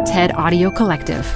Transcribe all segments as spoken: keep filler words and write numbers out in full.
TED Audio Collective.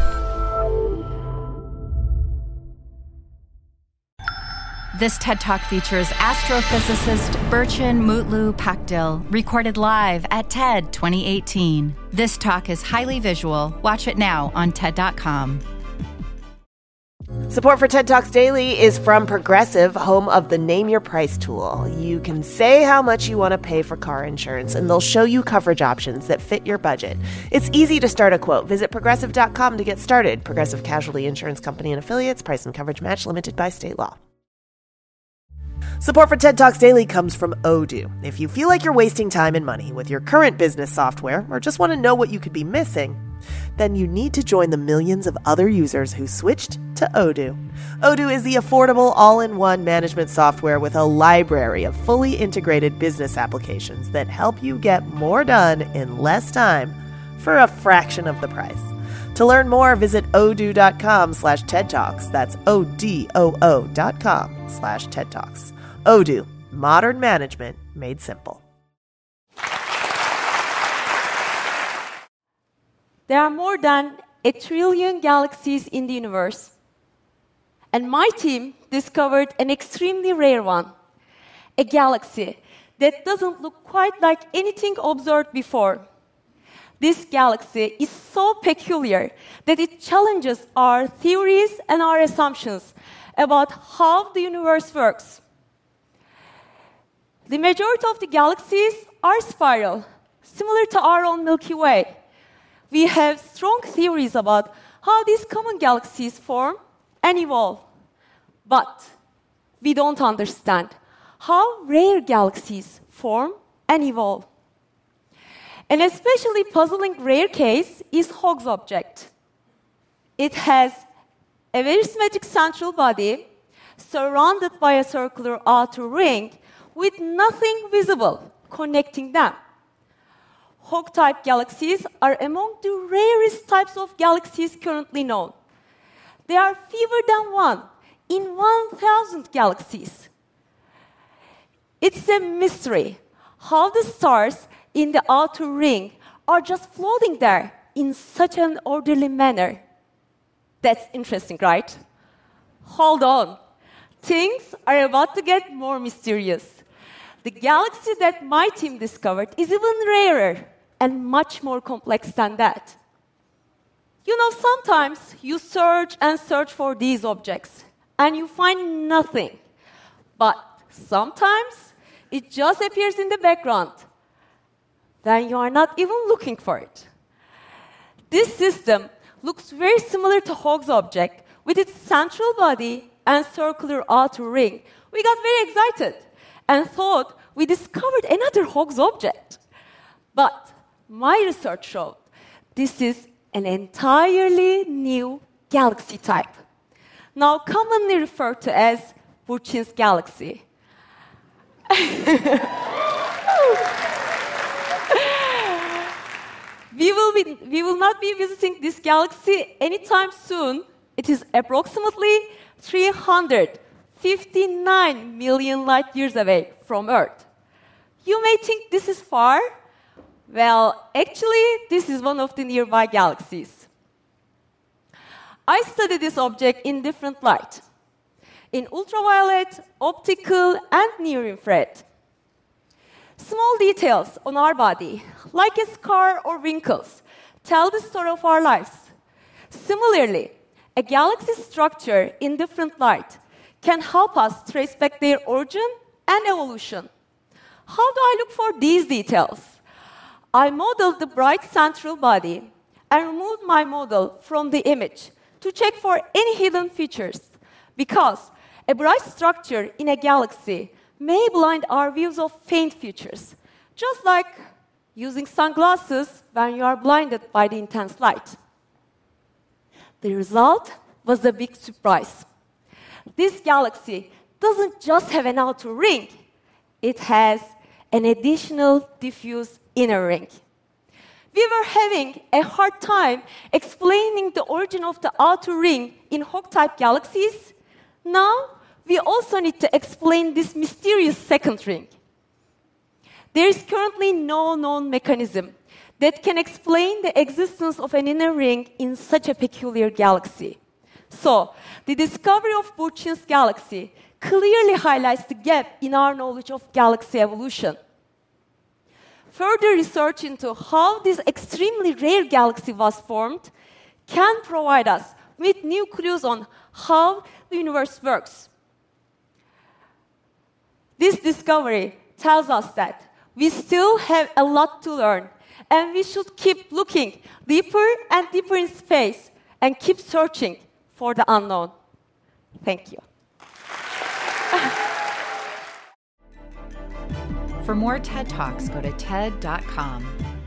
This TED Talk features astrophysicist Burchin Mutlu Pakdil, recorded live at TED twenty eighteen. This talk is highly visual. Watch it now on TED dot com. Support for TED Talks Daily is from Progressive, home of the Name Your Price tool. You can say how much you want to pay for car insurance, and they'll show you coverage options that fit your budget. It's easy to start a quote. Visit Progressive dot com to get started. Progressive Casualty Insurance Company and Affiliates. Price and coverage match limited by state law. Support for TED Talks Daily comes from Odoo. If you feel like you're wasting time and money with your current business software, or just want to know what you could be missing, then you need to join the millions of other users who switched to Odoo. Odoo is the affordable all-in-one management software with a library of fully integrated business applications that help you get more done in less time for a fraction of the price. To learn more, visit odoo.com slash TED Talks. That's O-D-O-O dot com slash TED Talks. Odoo, modern management made simple. There are more than a trillion galaxies in the universe. And my team discovered an extremely rare one, a galaxy that doesn't look quite like anything observed before. This galaxy is so peculiar that it challenges our theories and our assumptions about how the universe works. The majority of the galaxies are spiral, similar to our own Milky Way. We have strong theories about how these common galaxies form and evolve. But we don't understand how rare galaxies form and evolve. An especially puzzling rare case is Higgs object. It has a very symmetric central body surrounded by a circular outer ring with nothing visible connecting them. Higgs-type galaxies are among the rarest types of galaxies currently known. They are fewer than one in one thousand galaxies. It's a mystery how the stars in the outer ring are just floating there in such an orderly manner. That's interesting, right? Hold on. Things are about to get more mysterious. The galaxy that my team discovered is even rarer and much more complex than that. You know, sometimes you search and search for these objects, and you find nothing. But sometimes it just appears in the background. Then you are not even looking for it. This system looks very similar to Higgs object with its central body and circular outer ring. We got very excited and thought we discovered another Higgs object. But my research showed this is an entirely new galaxy type, now commonly referred to as Burchin's galaxy. we, will be, we will not be visiting this galaxy anytime soon. It is approximately three hundred fifty-nine million light years away from Earth. You may think this is far. Well, actually, this is one of the nearby galaxies. I study this object in different light, in ultraviolet, optical, and near-infrared. Small details on our body, like a scar or wrinkles, tell the story of our lives. Similarly, a galaxy's structure in different light can help us trace back their origin and evolution. How do I look for these details? I modeled the bright central body and removed my model from the image to check for any hidden features, because a bright structure in a galaxy may blind our views of faint features, just like using sunglasses when you are blinded by the intense light. The result was a big surprise. This galaxy doesn't just have an outer ring, it has an additional diffuse inner ring. We were having a hard time explaining the origin of the outer ring in Higgs-type galaxies. Now, we also need to explain this mysterious second ring. There is currently no known mechanism that can explain the existence of an inner ring in such a peculiar galaxy. So, the discovery of Burçin's galaxy clearly highlights the gap in our knowledge of galaxy evolution. Further research into how this extremely rare galaxy was formed can provide us with new clues on how the universe works. This discovery tells us that we still have a lot to learn, and we should keep looking deeper and deeper in space and keep searching for the unknown. Thank you. For more TED Talks, go to T E D dot com.